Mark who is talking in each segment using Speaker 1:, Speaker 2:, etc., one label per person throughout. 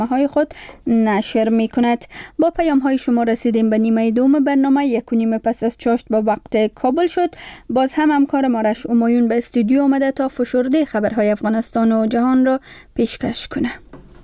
Speaker 1: های خود نشر می کند. با پیام های شما رسیدیم به نیمه دوم برنامه. 1:30 پس از چاشت با وقت کابل شد. باز هم همکار مارش امایون به استودیو آمده تا فشرده خبرهای افغانستان و جهان را پیشکش کنه.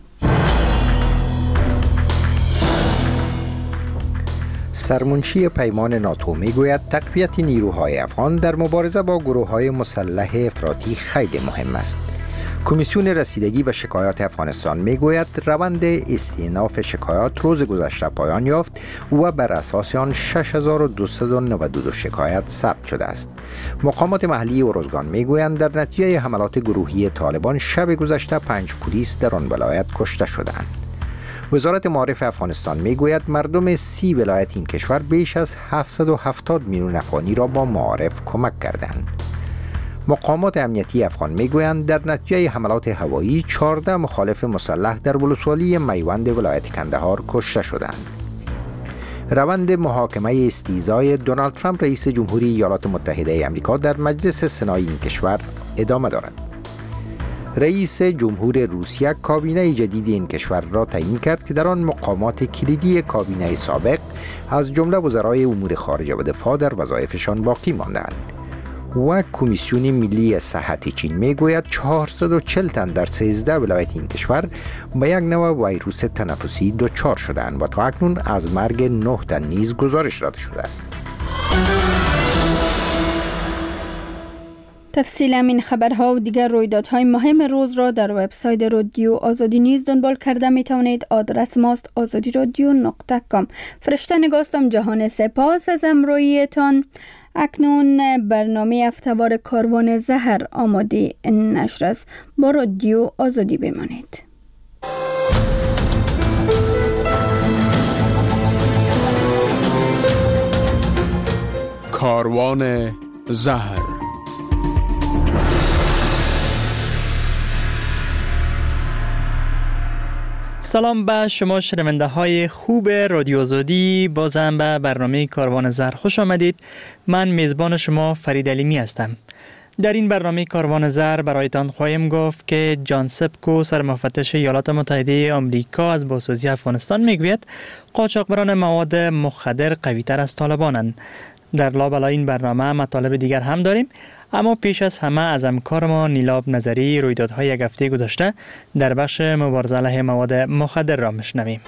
Speaker 2: سرمنشی پیمان ناتو میگوید تقویت نیروهای افغان در مبارزه با گروه‌های مسلح افراطی خیلی مهم است. کمیسیون رسیدگی به شکایات افغانستان میگوید روند استئناف شکایات روز گذشته پایان یافت و بر اساس آن 6292 شکایت ثبت شده است. مقامات محلی اروزگان میگویند در نتیجه حملات گروهی طالبان شب گذشته 5 پلیس در آن ولایت کشته شدند. وزارت معارف افغانستان میگوید مردم 30 ولایت این کشور بیش از 770 میلیون افغانی را با معارف کمک کردند. مقامات امنیتی افغان میگویند در نتیجه حملات هوایی 14 مخالف مسلح در ولسوالی میوند ولایت کندهار کشته شدند. روند محاکمه استیزای دونالد ترامپ رئیس جمهوری ایالات متحده آمریکا در مجلس سنای این کشور ادامه دارد. رئیس جمهور روسیه کابینه جدید این کشور را تعیین کرد که در آن مقامات کلیدی کابینه سابق از جمله وزرای امور خارجه و دفاع در وظایفشان باقی ماندند. و کمیسیون ملی صحت چین میگوید 440 تن در 13 ولایت این کشور با یک نوع ویروس تنفسی دچار شدند و تا اکنون از مرگ 9 تن نیز گزارش داده شده است.
Speaker 1: تفصیل این خبرها و دیگر رویدادهای مهم روز را در وبسایت رادیو آزادی نیز دنبال کرده می توانید. آدرس ماست azadiradyo.com. فرشته نگاستم جهان سپاس از امرویتان. اکنون برنامه هفته‌وار کاروان زهر آماده نشر است. با رادیو آزادی بمانید.
Speaker 3: کاروان زهر.
Speaker 4: سلام به شما شنونده های خوب رادیو آزادی. بازم به برنامه کاروان زهر خوش آمدید. من میزبان شما فرید علیمی هستم. در این برنامه کاروان زهر برایتان خواهیم گفت که جان سپکو سرمفتش ایالات متحده آمریکا از بازسازی افغانستان میگوید قاچاقبران مواد مخدر قوی‌تر از طالبانند. در لابلای این برنامه مطالب دیگر هم داریم، اما پیش از همه از همکار ما نیلاب نظری رویدادهای یک هفته گذشته در بخش مبارزه علیه مواد مخدر را میشنویم.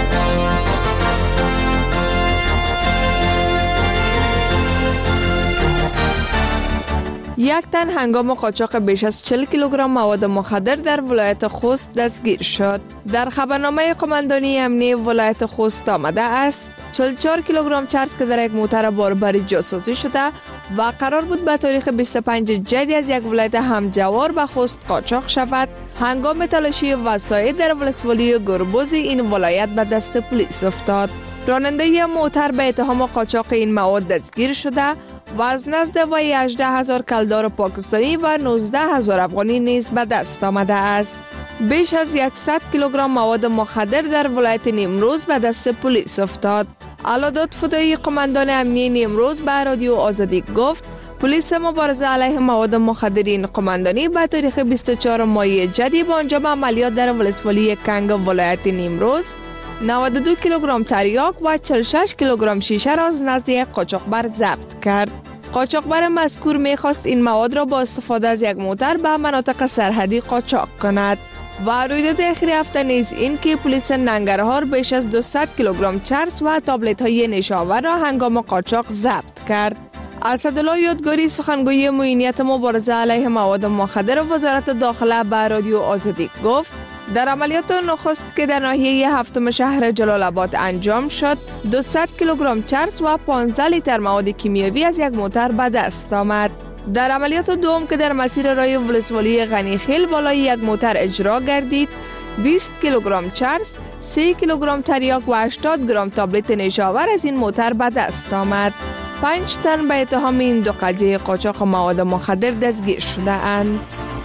Speaker 5: یک تن هنگام قاچاق بیش از 40 کیلوگرم مواد مخدر در ولایت خوست دستگیر شد. در خبرنامه قماندانی امنیتی ولایت خوست آمده است 44 کیلوگرم چرس که در یک موتر باربری جاسازی شده و قرار بود به تاریخ 25 جدی از یک ولایت همجوار به خوست قاچاق شود، هنگام تلاشی وسایل در ولسوالی گربوز این ولایت به دست پلیس افتاد. راننده موتر به اتهام قاچاق این مواد دستگیر شده و از نزد وی 18,000 کلدار پاکستانی و 19,000 افغانی نیز به دست آمده است. بیش از 100 کیلوگرم مواد مخدر در ولایت نیمروز به دست پلیس افتاد. علادات فدایی قماندان امنیتی نیمروز به رادیو آزادی گفت پلیس مبارزه علیه مواد مخدرین قماندانی به تاریخ 24 مای جدی با انجام عملیات در ولسوالی کنگ ولایت نیمروز 92 کیلوگرم تریاک و 46 کیلوگرم شیشه را از نزد یک قاچاقبر ضبط کرد. قاچاقبر مذکور می‌خواست این مواد را با استفاده از یک موتر به مناطق سرحدی قاچاق کند. و رویداد اخیر هفته نیز این که پلیس ننگرهار بیش از 200 کیلوگرم چرس و تابلت‌های نشاور را هنگام قاچاق ضبط کرد. اسدالله یادگاری سخنگوی معینیت مبارزه علیه مواد مخدر وزارت داخله به رادیو آزادی گفت در عملیات نخست که در ناحیه هفتم شهر جلال آباد انجام شد 200 کیلوگرم چرس و 15 لیتر مواد کیمیاوی از یک موتر به دست آمد. در عملیات دوم که در مسیر رای ولسوالی غنیخیل بالای یک موتر اجرا گردید 20 کیلوگرم چرس، 3 کیلوگرم تریاک و 80 گرم تابلت نشاور از این موتر به دست آمد. 5 تن به اتهام این دو قضیه قاچاق مواد مخدر دستگیر شده اند.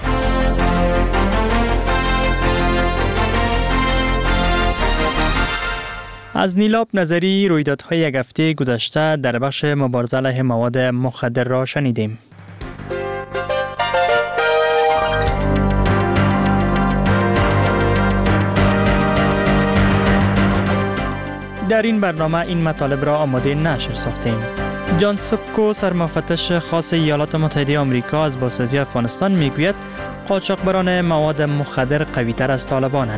Speaker 4: از نیلاب نظری رویدادهای یک هفته گذشته در بخش مبارزه علیه مواد مخدر را شنیدیم. در این برنامه این مطالب را آماده نشر ساختیم. جان سبکو سرمفتش خاص ایالات متحده آمریکا از بازسازی افغانستان میگوید قاچاقبران مواد مخدر قوی‌تر از طالبانند.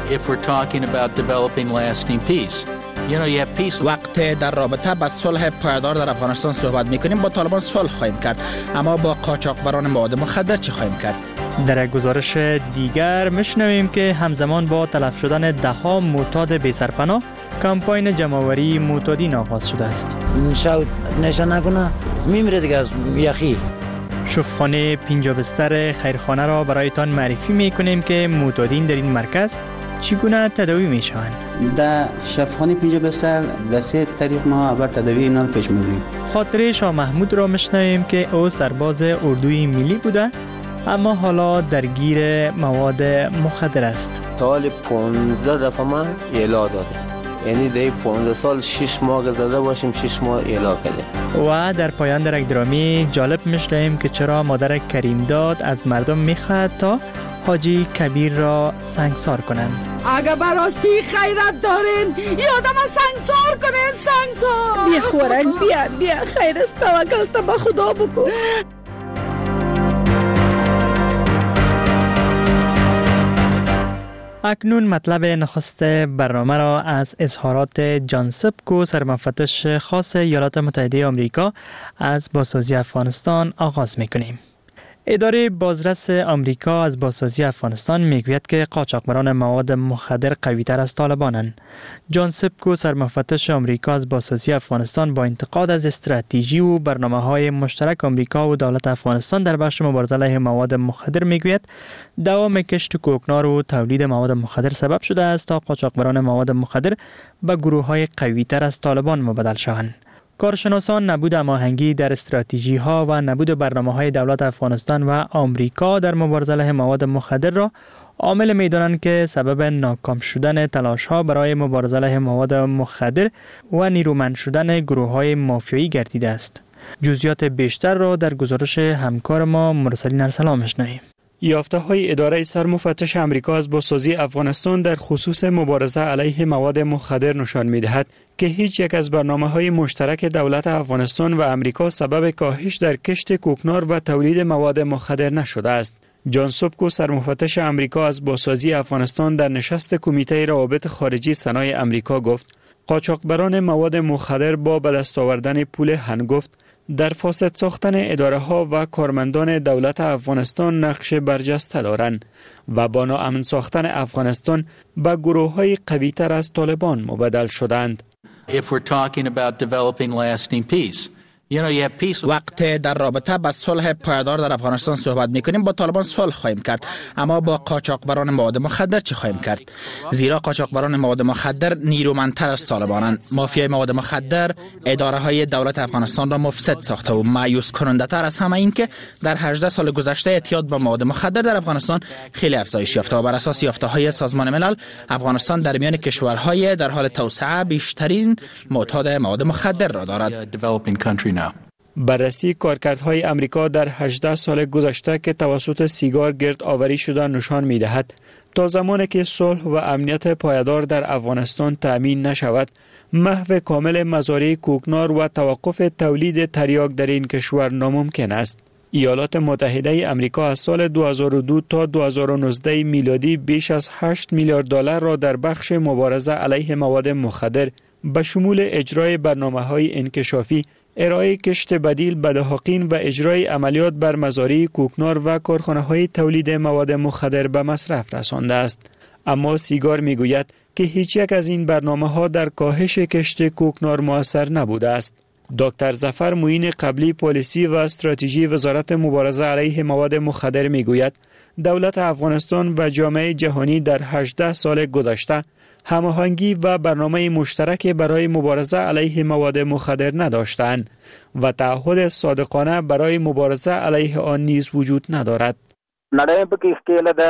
Speaker 6: وقت در رابطه با صلح پایدار در افغانستان صحبت میکنیم، با طالبان صلح خواهیم کرد، اما با قاچاقبران مواد مخدر چه خواهیم کرد؟
Speaker 4: در گزارش دیگر میشنویم که همزمان با تلف شدن ده‌ها معتاد بی سرپناه، کمپاین جمع‌آوری معتادین آغاز شده است.
Speaker 7: شاید نشان نکنه میمیره دیگه از یخی.
Speaker 4: شفاخانه 50 بستر خیرخانه را برایتان معرفی میکنیم که معتادین در این مرکز چگونه تداوی میشوند.
Speaker 8: در شفاخانه 50 بستر به 3 طریق ما بر تداوی اینا پیش میبریم.
Speaker 4: خاطره شاه محمود را میشنویم که او سرباز اردوی ملی بوده اما حالا درگیر مواد مخدر است.
Speaker 9: سال 15 دفعه ما اعلا داده، یعنی در 15 سال 6 ماه زده باشیم 6 ماه اعلا کرده.
Speaker 4: و در پایان درک درامی جالب میشنویم که چرا مادر کریم داد از مردم میخواد تا حاجی کبیر را سنگسار کنند.
Speaker 10: اگه براستی خیرت دارین یادم سنگسار کنین، سنگسار.
Speaker 11: بیا خورک، بیا خیر است، توکل تا به خدا بکن.
Speaker 4: اکنون مطلب نخست برنامه را از اظهارات جان سبکو سرمفتش خاص ایالات متحده آمریکا از بازسازی افغانستان آغاز می‌کنیم. اداره بازرس آمریکا از بازسازی افغانستان میگوید که قاچاقبران مواد مخدر قوی‌تر از طالبانند. جان سبکو سرمفتش آمریکا از بازسازی افغانستان با انتقاد از استراتژی و برنامه‌های مشترک آمریکا و دولت افغانستان در بخش مبارزه علیه مواد مخدر میگوید دوام کشت کوکنار و تولید مواد مخدر سبب شده است تا قاچاقبران مواد مخدر به گروه‌های قوی‌تر از طالبان مبدل شوند. کارشناسان نبود هماهنگی در استراتژی‌ها و نبود برنامه‌های دولت افغانستان و آمریکا در مبارزه علیه مواد مخدر را عامل می‌دانند که سبب ناکام شدن تلاش‌ها برای مبارزه علیه مواد مخدر و نیرومند شدن گروه‌های مافیایی گردیده است. جزئیات بیشتر را در گزارش همکار ما مرسلین ارسلان می‌شنویم.
Speaker 12: یافته‌های اداره سرمفتش آمریکا از بازسازی افغانستان در خصوص مبارزه علیه مواد مخدر نشان می‌دهد که هیچ یک از برنامه‌های مشترک دولت افغانستان و آمریکا سبب کاهش در کشت کوکنار و تولید مواد مخدر نشده است. جان سبکو سرمفتش آمریکا از بازسازی افغانستان در نشست کمیته روابط خارجی سنای آمریکا گفت قاچاقبران مواد مخدر با به دست آوردن پول هنگفت در فاسد ساختن اداره ها و کارمندان دولت افغانستان نقش برجسته دارند و با ناامن ساختن افغانستان به گروه های قوی تر از طالبان مبدل شدند.
Speaker 6: وقت در رابطه با صلح پایدار در افغانستان صحبت میکنیم، با طالبان صلح خواهیم کرد، اما با قاچاقبران مواد مخدر چه خواهیم کرد؟ زیرا قاچاقبران مواد مخدر نیرومندتر از طالبانند. مافیای مواد مخدر اداره های دولت افغانستان را مفسد ساخته و مایوس کننده تر از همه این که در 18 سال گذشته اعتیاد به مواد مخدر در افغانستان خیلی افزایش یافته و بر اساس یافته‌های سازمان ملل افغانستان در میان کشورهای در حال توسعه بیشترین معتاد مواد مخدر را دارد.
Speaker 12: بررسی کارکردهای امریکا در 18 سال گذشته که توسط سیگار گرد آوری شده نشان می دهد تا زمانی که صلح و امنیت پایدار در افغانستان تأمین نشود، محو کامل مزارع کوکنار و توقف تولید تریاک در این کشور ناممکن است. ایالات متحده آمریکا از سال 2002 تا 2019 میلادی بیش از 8 میلیارد دلار را در بخش مبارزه علیه مواد مخدر به شمول اجرای برنامه‌های انکشافی، ارائه کشت بدیل به دهاقین و اجرای عملیات بر مزارع کوکنار و کارخانه‌های تولید مواد مخدر به مصرف رسانده است. اما سیگار میگوید که هیچ یک از این برنامه‌ها در کاهش کشت کوکنار مؤثر نبوده است. دکتر ظفر معین قبلی پالیسی و استراتژی وزارت مبارزه علیه مواد مخدر میگوید دولت افغانستان و جامعه جهانی در 18 سال گذشته هماهنگی و برنامه مشترک برای مبارزه علیه مواد مخدر نداشتند و تعهد صادقانه برای مبارزه علیه آن نیز وجود ندارد.
Speaker 13: نړۍ په کې ښکېله ده د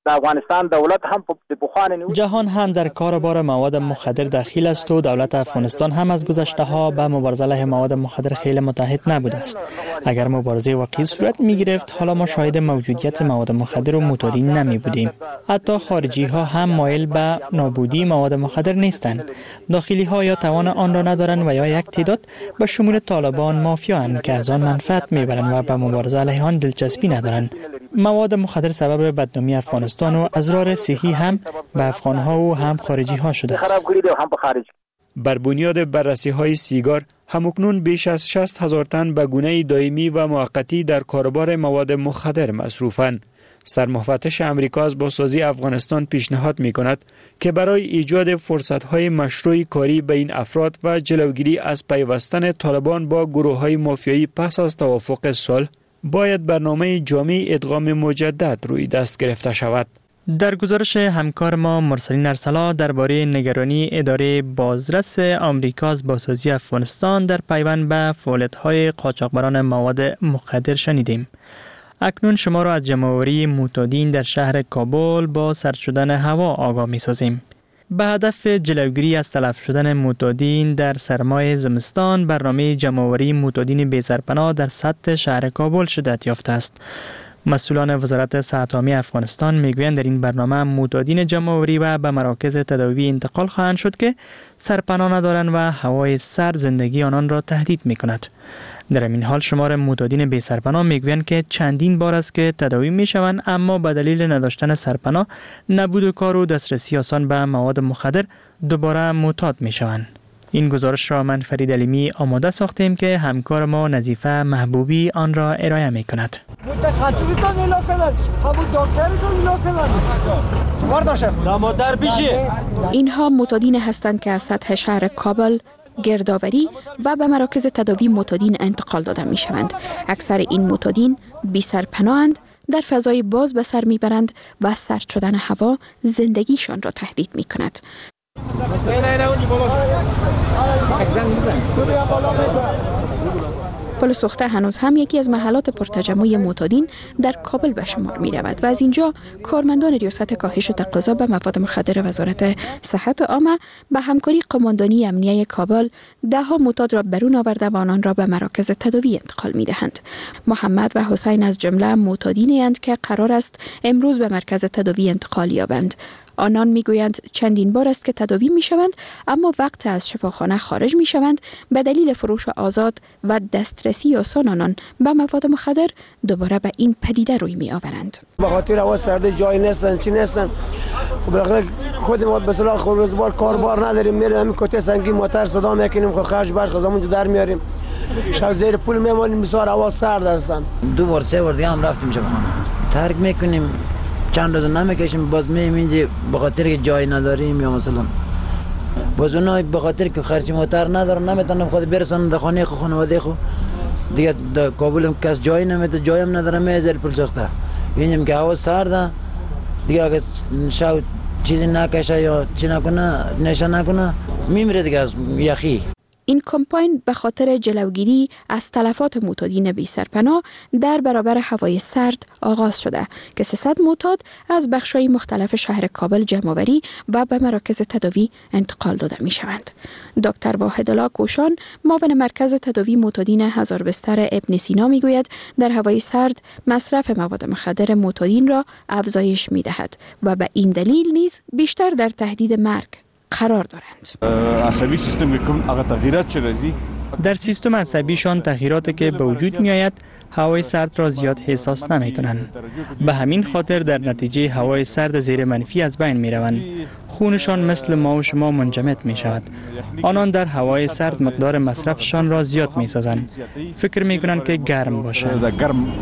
Speaker 13: افغانستان دولت هم په پخواني
Speaker 4: جهان هم در کاروبار مواد مخدر دخیل است و دولت افغانستان هم از گذشته ها به مبارزه علیه مواد مخدر خیلی متحد نبوده است. اگر مبارزه واقعی صورت می گرفت حالا ما شاهد موجودیت مواد مخدر و معتادین نمی بودیم. حتی خارجی ها هم مایل به نابودی مواد مخدر نیستند. داخلی ها یا توان آن را ندارند و یا یک تعداد به شمول طالبان مافیااند که از آن منفعت میبرند و به مبارزه علیه آن دلچسپی ندارند. مواد مخدر سبب بدنامی افغانستان و اضرار صحی هم به افغانها و هم خارجی ها شده است.
Speaker 12: بر بنیاد بررسی های سیگار همکنون بیش از 60,000 تن به گونه دائمی و موقتی در کاروبار مواد مخدر مصروفند. سرمفتش امریکا از بازسازی افغانستان پیشنهاد می کند که برای ایجاد فرصت‌های مشروع کاری به این افراد و جلوگیری از پیوستن طالبان با گروه‌های مافیایی پس از توافق صلح باید برنامه جامع ادغام مجدد روی دست گرفته شود.
Speaker 4: در گزارش همکار ما مرسلین ارسلا درباره نگرانی اداره بازرس آمریکا از بازسازی افغانستان در پیوند به فعالیت‌های قاچاقبران مواد مخدر شنیدیم. اکنون شما را از جمع‌آوری معتادین در شهر کابل با سرد شدن هوا آگاه می‌سازیم. به هدف جلوگیری از تلف شدن معتادین در سرمای زمستان، برنامه جمع‌آوری معتادین بی‌سرپناه در سطح شهر کابل شدت یافته است. مسئولان وزارت صحت عامه افغانستان میگویند در این برنامه معتادین جمع‌آوری و به مراکز تداوی انتقال خواهند شد که سرپناه ندارند و هوای سرد زندگی آنان را تهدید می‌کند. در این حال شمار معتادین بی سرپناه میگویند که چندین بار است که تداوی میشوند اما به دلیل نداشتن سرپناه، نبود کار و دسترسی آسان به مواد مخدر دوباره معتاد میشوند. این گزارش را من فرید علیمی آماده ساختیم که همکار ما نظیفه محبوبی آن را ارائه میکند.
Speaker 14: اینها معتادین هستند که از سطح شهر کابل، گردآوری و به مراکز تداوی معتادین انتقال داده می شوند. اکثر این معتادین بی سرپناهند، در فضای باز به سر می برند و سرد شدن هوا زندگیشان را تهدید می کند. پل سوخته هنوز هم یکی از محلات پرتجمع معتادین در کابل به شمار می رود و از اینجا کارمندان ریاست کاهش تقاضا به مواد مخدر وزارت صحت عامه به همکاری قماندانی امنیه کابل دهها معتاد را برون آورده و آنان را به مراکز تداوی انتقال می دهند. محمد و حسین از جمله معتادینی اند که قرار است امروز به مرکز تداوی انتقال یابند. آنان میگویند چندین بار است که تداوی میشوند اما وقت از شفاخانه خارج میشوند به دلیل فروش آزاد و دسترسی آسان آنان به مواد مخدر دوباره به این پدیده روی می آورند.
Speaker 15: به خاطر هوا سرد جای نیستن چی نیستن، خب بالاخره خود ما به صلاح روزگار کاربار نداریم، میریم همین کته سنگی موتور صدا میکنیم، خب خرج باش خزمون در میاریم، شب زیر پول میمونیم، بسیار هوا سرد هستن.
Speaker 7: 2 بار 3 بار دیگه هم رفتیم شفاخانه ترک میکنیم، چند روز نمیکشیم، باز مییم اینجا به خاطر که جای نداریم یا مثلا باز اونها به خاطر که خرچ موتر ندارن نمیتونن خود برسن در خانه خود خانواده خود دیگه. در کابل هم کس جای نمیده، جای هم نداره، میذاره پل سوخته اینجا که هوا سرده دیگه، اگه شاید چیزی نکشه یا چی نکنه نشه نکنه میمیره دیگه از یخی.
Speaker 14: این کمپاین به خاطر جلوگیری از تلفات معتادین بی سرپناه در برابر هوای سرد آغاز شده که 300 معتاد از بخش‌های مختلف شهر کابل جمع‌آوری و به مراکز تداوی انتقال داده می شوند. دکتر واحدالله کوشان معاون مرکز تداوی معتادین هزار بستر ابن سینا می گوید در هوای سرد مصرف مواد مخدر معتادین را افزایش می دهد و به این دلیل نیز بیشتر در تهدید مرگ قرار دارند.
Speaker 16: عصبی سیستم میکنم اگه تغییرات چه رازی
Speaker 4: در سیستم عصبیشان تغییراتی که به وجود می آید هوای سرد را زیاد حساس نمی کنند. به همین خاطر در نتیجه هوای سرد زیر منفی از بین می روند. خونشان مثل ما و شما منجمد می شود. آنان در هوای سرد مقدار مصرفشان را زیاد می سازند. فکر می کنند که گرم باشد.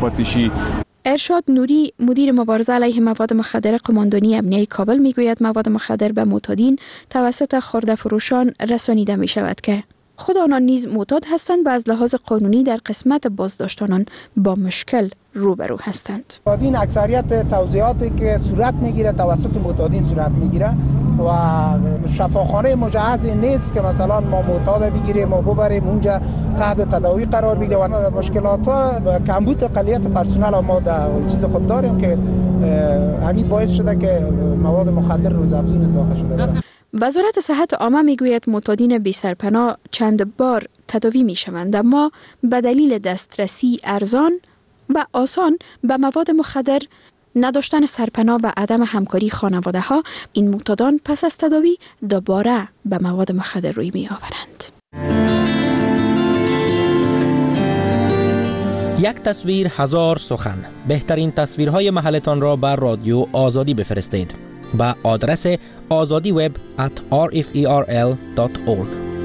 Speaker 14: ارشاد نوری مدیر مبارزه علیه مواد مخدر قماندانی امنیه کابل میگوید مواد مخدر به معتادین توسط خرده فروشان رسانیده می شود که خود آنان نیز معتاد هستند و از لحاظ قانونی در قسمت بازداشت آنان با مشکل روبرو هستند.
Speaker 17: معتادین اکثریت توزیعاتی که صورت میگیره توسط معتادین صورت میگیره و شفاخانه مجهز نیست که مثلا ما معتاد بگیریم و ببریم اونجا تحت تداوی قرار بگیره و مشکلات ها کمبود قلیت پرسنل ما در چیز خود داریم که همین باعث شده که مواد مخدر روزافزون اضافه شده باشد.
Speaker 14: وزارت صحت عامه میگوید معتادین بی سرپناه چند بار تداوی می شوند، اما به دلیل دسترسی ارزان و آسان به مواد مخدر، نداشتن سرپناه و عدم همکاری خانواده ها، این معتادان پس از تداوی دوباره به مواد مخدر روی می آورند.
Speaker 18: یک تصویر هزار سخن. بهترین تصویرهای محلتان را بر رادیو آزادی بفرستید با آدرس azadiweb@rferl.org.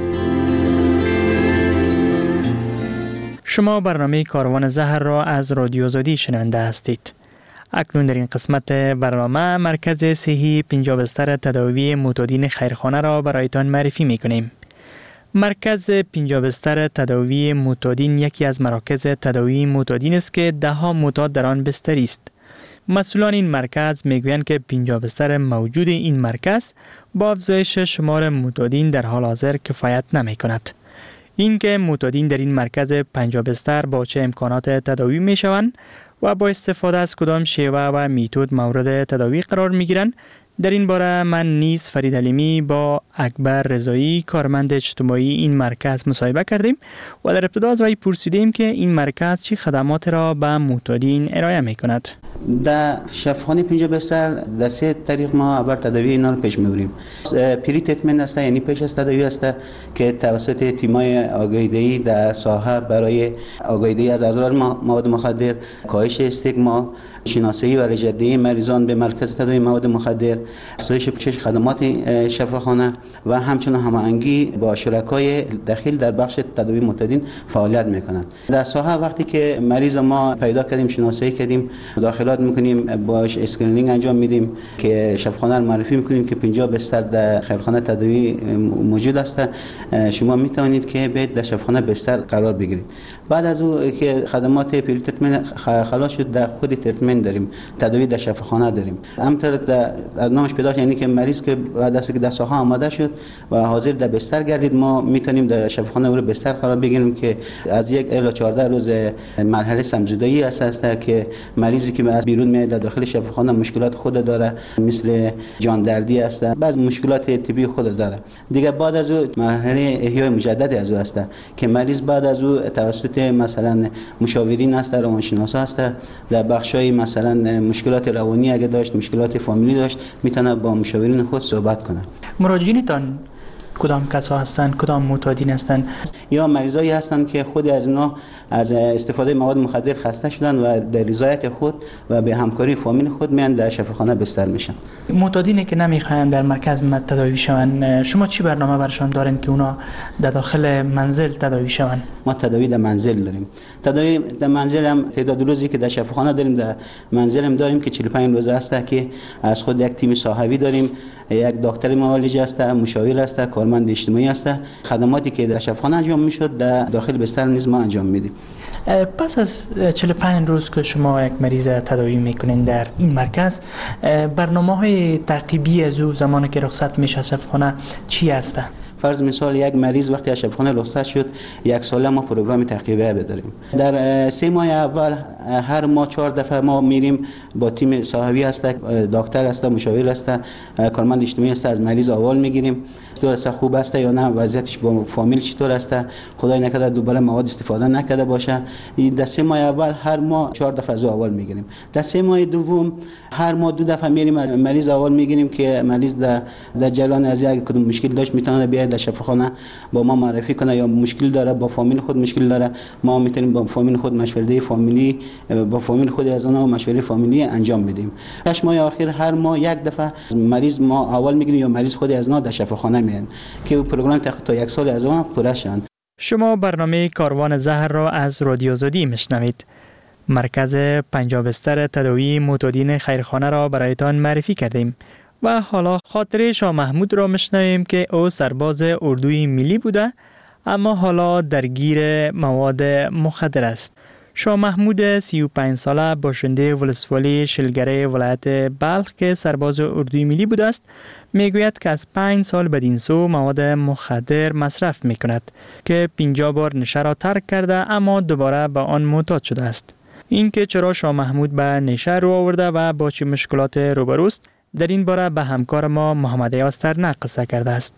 Speaker 4: شما برنامه کاروان زهر را از رادیو آزادی شنونده هستید. اکنون در این قسمت برنامه مرکز صحی 50 بستر تداوی معتادین خیرخانه را برایتان معرفی می‌کنیم. مرکز 50 بستر تداوی معتادین یکی از مراکز تداوی معتادین است که ده‌ها معتاد در آن بستری است. مسئولان این مرکز میگویند که 50 بستر موجود این مرکز با افزایش شمار معتادین در حال حاضر کفایت نمی‌کند. اینکه معتادین در این مرکز 50 بستر با چه امکانات تداوی می‌شوند و با استفاده از کدام شیوه و میتود مورد تداوی قرار می‌گیرند، در این باره من نیز فرید حلیمی با اکبر رضایی کارمند اجتماعی این مرکز مصاحبه کردیم و در ابتدا از وی پرسیدیم که این مرکز چه خدمات را به معتادین ارائه می‌کند.
Speaker 8: در شفاخانه 50 بستر در 3 طریق ما بر تداوی اینا رو پیش میبریم. پری تریتمنت است، یعنی پیش از تداوی است که توسط تیمای آگاهی‌دهی در ساحه برای آگاهی‌دهی از اضرار مواد مخدر، کاهش استیگما، شناسایی و رجع‌دهی مریضان به مرکز تداوی مواد مخدر، افزایش پوشش خدمات شفاخانه و همچنین هماهنگی با شرکای داخل در بخش تداوی معتادین فعالیت میکنند. در ساحه وقتی که مریض ما پیدا کردیم، شناسایی کردیم، مداخلات میکنیم، باش اسکرینینگ انجام میدیم که شفاخانه رو معرفی میکنیم که 50 بستر در خیرخانه تداوی موجود است، شما میتوانید که به شفاخانه بستر قرار بگیرید. بعد از او که خدمات پری تریتمنت خلاص شد، در خود تریتمنت داریم، تداوی در شفاخانه داریم. همونطور از نامش پیدا یعنی که مریض که بعد از که در ساحه آماده شد و حاضر در بستر گردید، ما میتونیم در شفاخانه او رو بستر قرار بگیریم که از 1 الی 14 روز مرحله سمزدایی است که مریضی که از بیرون میاد در داخل شفاخانه مشکلات خود داره، مثل جان دردی است، بعض مشکلات طبی خود داره. دیگه بعد از او مرحله احیای مجدد از او است که مریض بعد از او توسط مثلا مشاورین است، روانشناسا است، در بخشای مثلا مشکلات روانی اگه داشت، مشکلات فامیلی داشت، میتونه با مشاورین خود صحبت کنه.
Speaker 4: مراجعینتان کدام کسا هستند؟ کدام معتادین هستند؟
Speaker 8: یا مریضایی هستند که خود از اینا از استفاده مواد مخدر خسته شدن و در رضایت خود و به همکاری فامیل خود میان در شفاخانه بستر میشن.
Speaker 4: معتادینی که نمیخواین در مرکز تداوی شوند، شما چی برنامه برشان دارین که اونا در داخل منزل تداوی شوند؟
Speaker 8: ما تداوی در منزل داریم. تداوی در منزل هم تعداد روزی که در شفاخانه داریم، در منزل هم داریم که 45 روز است که از خود یک تیم صاحبی داریم، یک دکتر معالج است، مشاور است، کارمند اجتماعی است. خدماتی که در شفاخانه انجام میشد در داخل بستر نیز ما انجام میدیم.
Speaker 4: پس از 45 روز که شما یک مریض تداوی میکنین در این مرکز، برنامه‌های تعقیبی از او زمانی که رخصت میشه از شفاخانه چی است؟
Speaker 8: فرض مثال یک مریض وقتی از شفاخانه رخصت شد، 1 ساله ما پروگرام تعقیبی بداریم. در 3 ماه اول هر ماه 4 دفعه ما میریم با تیم صاحبی هست، دکتر هست، مشاور هست، کارمند اجتماعی هست، از مریض احوال میگیریم چطور است، خوب است یا نه، وضعیتش با فامیل چطور است، خدای نکرده دوباره مواد استفاده نکرده باشه. در 3 ماه اول هر ماه 4 دفعه از احوال میگیریم. در 3 ماه دوم هر ماه 2 دفعه میریم از مریض احوال میگیریم که مریض در جریان از یک کدوم مشکل داشت میتونه بیاد در شفاخانه با ما معرفی کنه، یا مشکل داره با فامیل خود مشکل داره، ما میتونیم با فامیل خود مشورت فامیلی با فامیل خود از اونها مشورت فامیلی انجام میدیم. 8 ماه اخیر هر ماه 1 دفعه مریض ما احوال میگیریم یا مریض خود از اونها در شفاخانه میان که پروگرام تا 1 سال از اونها پوره شن.
Speaker 4: شما برنامه کاروان زهر را از رادیو آزادی میشنوید. مرکز 50 بستر تداوی معتادین خیرخانه را برایتان معرفی کردیم و حالا خاطره شاه محمود را میشنویم که او سرباز اردوی ملی بوده اما حالا درگیر مواد مخدر است. شاه محمود 35 ساله باشنده ولسوالی شلگره ولایت بلخ که سرباز اردوی ملی بوده است میگوید که از 5 سال بدین سو مواد مخدر مصرف میکند که 50 بار نشه را ترک کرده اما دوباره به آن معتاد شده است. اینکه چرا شاه محمود به نیشه رو آورده و با چه مشکلات روبروست، در این باره به همکار ما محمد ریاض ترنه قصه کرده است.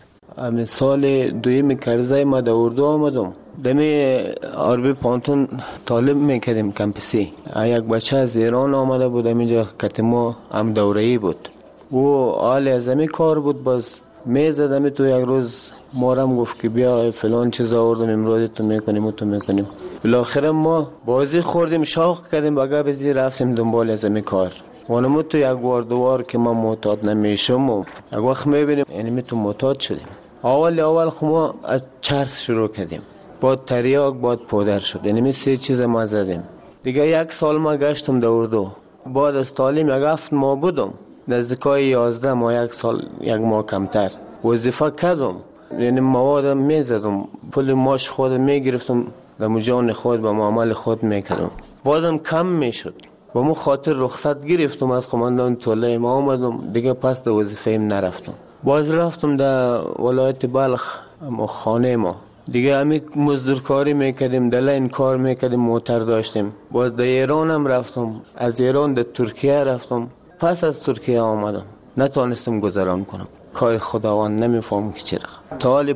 Speaker 9: سال دویم کرزه ما در اردو آمدم. دمی عربی پانتون طالب میکردیم کمپسی. یک بچه از ایران آمده بود، اینجا کتمو هم دوره‌ای بود. او حال از همی کار بود، باز میزدم تو. یک روز مارم گفت که بیا فلان چیز آوردم امروز تو میکنیم و تو میکنیم. بالاخره ما بازی خوردیم، شاق کردیم، بگه بزی رفتیم دنبال از همی کار. وانمو تو یک وار دوار که ما معتاد نمیشم و یک وقت میبینیم یعنی می تو معتاد شدیم. اول خما از چرس شروع کردیم، بعد تریاک، بعد پودر شد. یعنی می 3 چیز ما زدیم. دیگه 1 سال ما گشتم در اردو. بعد از تعلیم 7 ماه بودم، نزدیکای 11 ماه، 1 سال 1 ماه کمتر وظیفه کردم. یعنی مواد میزدم، پول ماش خود میگرفتم، در جان خود به معامل خود میکردم. بازم کم میشد. با مو خاطر رخصت گرفتم از قماندان طلای ما آمدم دیگه، پس در وظیفه ایم نرفتم. باز رفتم در ولایت بلخ خانه ما دیگه، همی مزدورکاری میکردیم، دلین کار میکردیم، موتر داشتیم. باز در ایران هم رفتم، از ایران در ترکیه رفتم. پس از ترکیه آمدم، نتونستم گذران کنم. کار خداوند نمیفهم که چرا. تا حال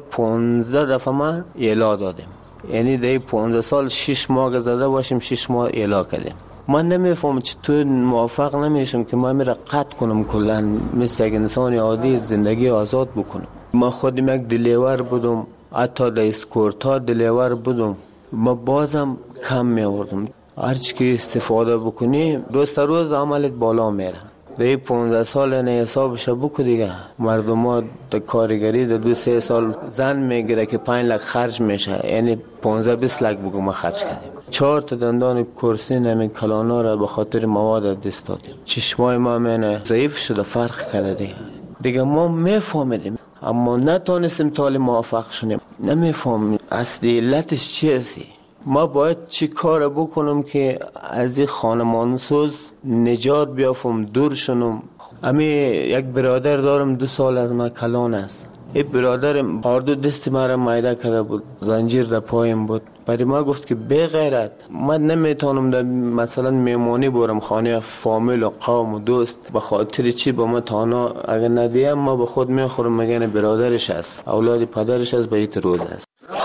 Speaker 9: 15 دفعه ما اعلا دادیم. یعنی در 15 سال 6 ماه زده باشیم، 6 ماه اعلا کردیم. من نمیفهم چطور موافق نمیشم که من میره قطع کنم کلا، مثل یک انسان عادی زندگی آزاد بکنم. من خودم یک دلیور بودم، حتی در اسکورتا دلیور بودم، ما بازم کم میوردم. هرچی که استفاده بکنی روز عملت بالا میره. در 15 سال نه حسابش بکو دیگه. مردم ها در کارگری در 2-3 سال زن میگیره که 5 لک خرج میشه، یعنی 15-20 لک بگو ما خرج کردیم. 4 تا دندان کرسی نمی کلانا را به خاطر مواد دست دادیم. چشمای ما منه ضعیف شده، فرق کرده دیگه ما میفهمیدیم، اما نتونستیم تالی موافق شدیم. نمیفهمیم اصلی علتش چی هستی. ما باید چی کار بکنم که از این خانمانسوز نجات بیافم، دور شنم. امی یک برادر دارم 2 سال از ما کلان است. این برادرم آردو دست مرا مایده کرده بود، زنجیر در پایم بود. برای ما گفت که بی غیرت من نمیتونم در مثلا میمونی برم خانه فامیل و قوم و دوست، به خاطر چی با ما تانا اگر ندیم ما به خود میخورم. مگن برادرش است، اولاد پدرش است، به این روز است.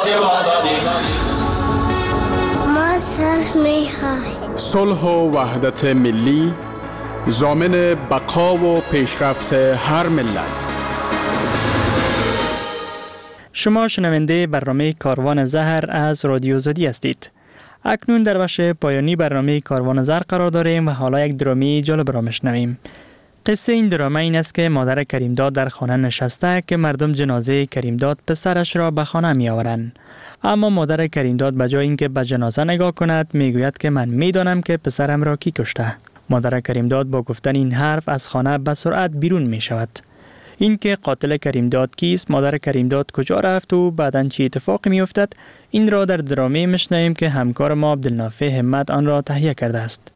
Speaker 3: صلح و وحدت ملی ضامن بقا و پیشرفت هر ملت.
Speaker 4: شما شنونده برنامه کاروان زهر از رادیو آزادی هستید. اکنون در بخش پایانی برنامه کاروان زهر قرار داریم و حالا یک درامی جالب را میشنویم. قصه این درامه این است که مادر کریمداد در خانه نشسته که مردم جنازه کریمداد پسرش را به خانه می آورند. اما مادر کریمداد به جای اینکه به جنازه نگاه کند میگوید که من میدانم که پسرم را کی کشته. مادر کریمداد با گفتن این حرف از خانه به سرعت بیرون می شود. این که قاتل کریمداد کیست، مادر کریمداد کجا رفت و بعداً چی اتفاقی می افتد، این را در درامه میشنویم که همکار ما عبدالنافع همت آن را تهیه کرده است.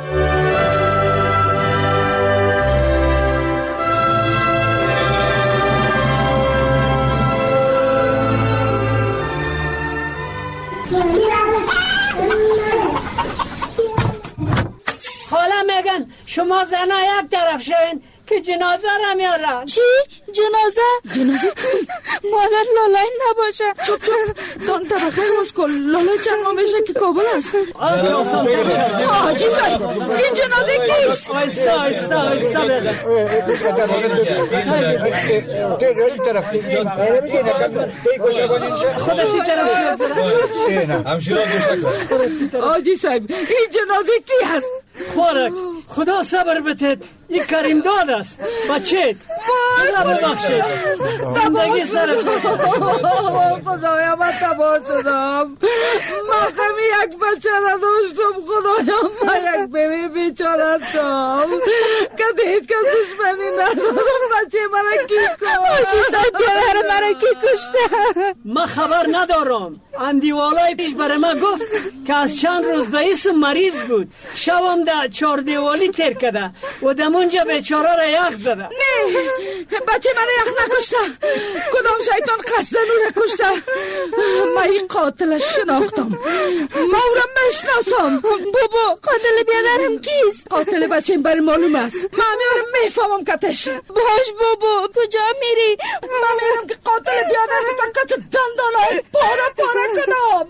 Speaker 10: حالا میگن شما زنا یک طرف شوین که جنازه را میارن.
Speaker 11: چی؟ جنازه مادر لالای نباشه. چوب دان طبقه روز کن. لالای چرما میشه که کابل است. آجی سای این جنازه کیست؟
Speaker 10: آیستا
Speaker 11: آجی صاحب این جنازه کی هست؟
Speaker 10: خورک خدا صبر بتید، این کریمداد است. بچه خدا ببخشید، زندگی سر
Speaker 11: خدایا من تباه شدم. من کمی یک بچه را داشتم خدایا، من یک بیبی بیچاره شدم که هیچ کس دشمنی ندارم. بچه من کی کشت؟ آشی صاحب پدر من کی کشته؟
Speaker 10: من خبر ندارم. اندیوالای پیش برای من گفت که از چند روز به اسم مریض بود، شبم در 4 دیوالی تیر کده و دمونجا بیچاره را یخ زده.
Speaker 11: نه بچه من یخ نکشته، کدام شیطان قصد نو را کشته. من این قاتلش شناختم. ما او را میشناسم. بابا قاتل بیادرم کیست؟ قاتل بچه برای معلوم است. من میارم میفهمم کتش. باش بابا کجا میری؟ من میرم که قاتل بیادرم تا کت دندانم پاره پاره کنم.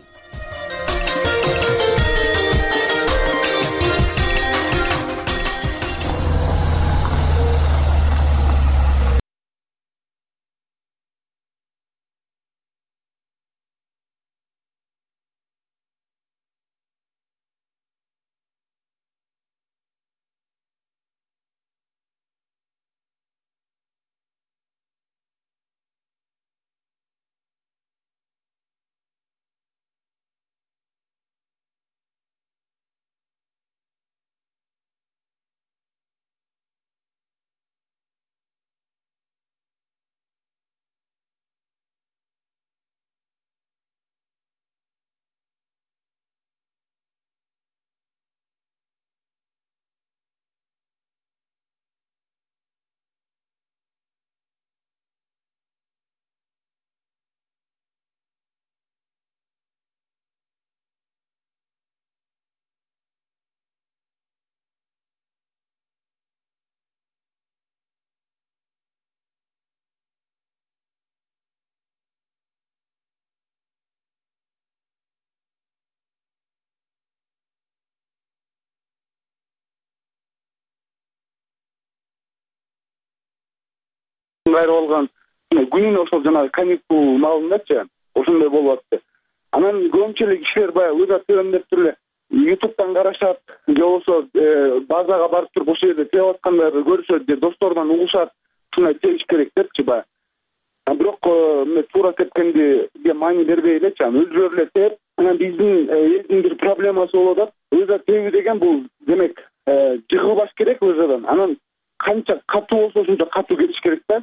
Speaker 19: Gayrı olgan günün ошол жана каникул маалындачы ошондой болуп атты. Анан көпчүлүк кишилер баягы өз атыбын деп туруп YouTube'дан карашат, же болбосо базага барып туруп ошол жерде тееп аткандарды көрүшөт, же досторунан угушат, ушундай тееш керек депчи баягы. Бирок туура кеткенди маани бербей элечи, өзүлөрү эле тееп, анан биздин элдин бир проблемасы болуп атат. Өзү тееби деген бул демек жыгылбаш керек өзүдөн. Анан канча катуу болсо ошончо катуу кетиш керек да.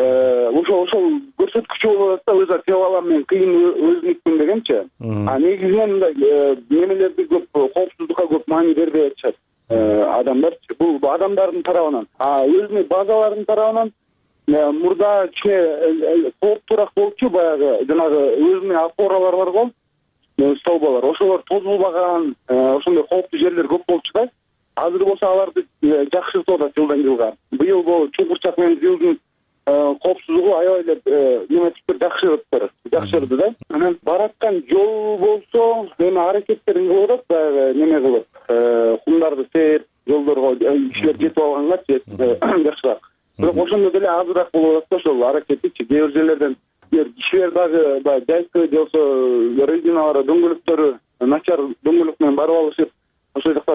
Speaker 19: Ошол көрсөткүчү болуп атса өзү тееп алам мен кыйын өзүнүкмүн дегенчи. Негизинен мындай немелерди көп коопсуздукка көп маани бербей атышат адамдарчы. Бул адамдардын тарабынан, өзүнүн базалардын тарабынан мурда кичине кооптуураак болчу, баягы жанагы өзүнүн опоралар бар го, столбалар. Ошолор тозулбаган, ошондой кооптуу жерлер көп болчу да. Азыр болсо аларды жакшыртып атат жылдан жылга. Быйыл бул Чуңкурчак менен жылдын коопсуздугу аябай эле неметиптер жакшырды да. Анан бараткан жол болсо эми аракеттерин кылып атат, баягы неме кылып, кумдарды сээп, жолдорго кишилер жетип алганга жакшыраак. Бирок ошондо деле азыраак болуп атат да ошол аракетичи. Кээ бир жерлерден кишилер дагы баягы жайкы же болбосо резиналары, дөңгөлөктөрү начар дөңгөлөк менен барып алышып, ошол жакта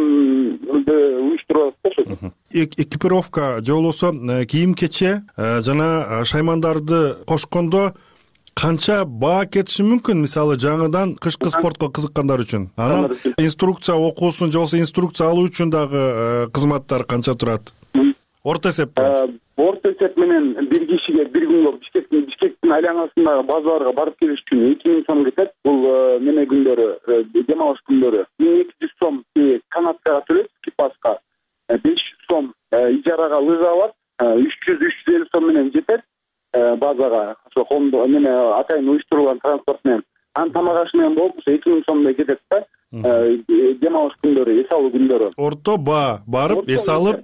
Speaker 19: тыгымды уюштуруп атат ошо.
Speaker 20: Экипировка же болбосо кийим-кече жана шаймандарды кошкондо канча баа кетиши мүмкүн? Мисалы жаңыдан кышкы спортко кызыккандар үчүн. Анан инструкция окуусун же болбосо инструкция алуу үчүн дагы кызматтар канча турат? Орто эсеп.
Speaker 19: Орто эсеп менен бир кишиге бир күнгө Бишкектин айланасындагы базаларга барып келиш үчүн 2000 сом кетет. Бул неме күндөрү, дем алыш күндөрү 1200 сом канаткага төлөйт, экипажга 500 сом ижарага лыжа алат, 300-350 сом менен жетет базага. Ошо коомдо неме атайын уюштурулган транспорт менен. Анын тамак ашы менен болуп 2000 сомдой кетет да. Дем алыш күндөрү, эс алуу күндөрү.
Speaker 20: Орто баа барып эс алып,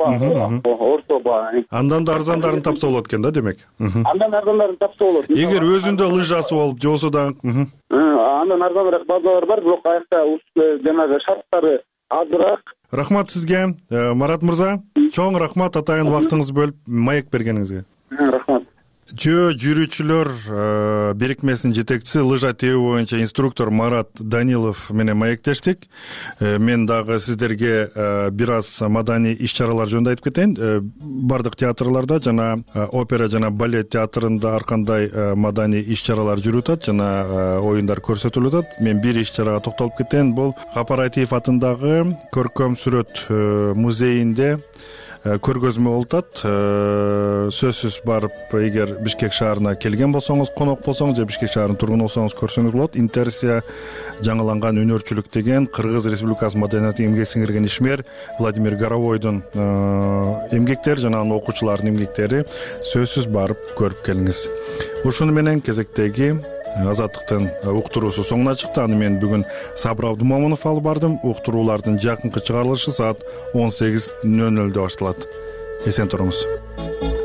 Speaker 19: орто баа.
Speaker 20: Андан да арзандарын тапса болот экен да, демек.
Speaker 19: Андан арзандарын тапса болот.
Speaker 20: Эгер өзүндө лыжасы болуп, же болсо да
Speaker 19: андан арзаныраак базалар бар, бирок аякта жанагы шарттары азыраак.
Speaker 20: Рахмат сизге, Марат мырза. Чоң рахмат атайын убактыңызды бөлүп маек бергениңизге.
Speaker 19: Рахмат.
Speaker 20: Жүрүүчүлөр бирикмесинин жетекчиси, лыжа тебүү боюнча инструктор Марат Данилов менен маектештик. Мен дагы сиздерге бир аз маданий иш-чаралар жөнүндө айтып кетейин. Бардык театрларда жана опера жана балет театрында ар кандай маданий иш-чаралар жүрүп атат жана оюндар көрсөтүлүп атат. Мен бир иш-чарага токтолуп кетейин. Бул Капарайтиев атындагы көркөм сүрөт музейинде көргөзмө болуп атат. Сөзсүз барып, эгер Бишкек шаарына келген болсоңуз, конок болсоңуз же Бишкек шаарынын тургуну болсоңуз көрсөңүз болот. Интерсия жаңыланган өнөрчүлүк деген Кыргыз Республикасы маданиятына эмгек сиңирген ишмер Владимир Горовойдун эмгектери жана анын окуучуларынын эмгектери. Сөзсүз барып көрүп келиңиз. Ушуну менен кезектеги азаттыктын уктуруусу соңуна чыкты. Аны мен бүгүн Сабыр Абдумомунов алып бардым. Уктуруулардын жакынкы чыгарылышы саат 18:00 башталат. Эсен туруңуз.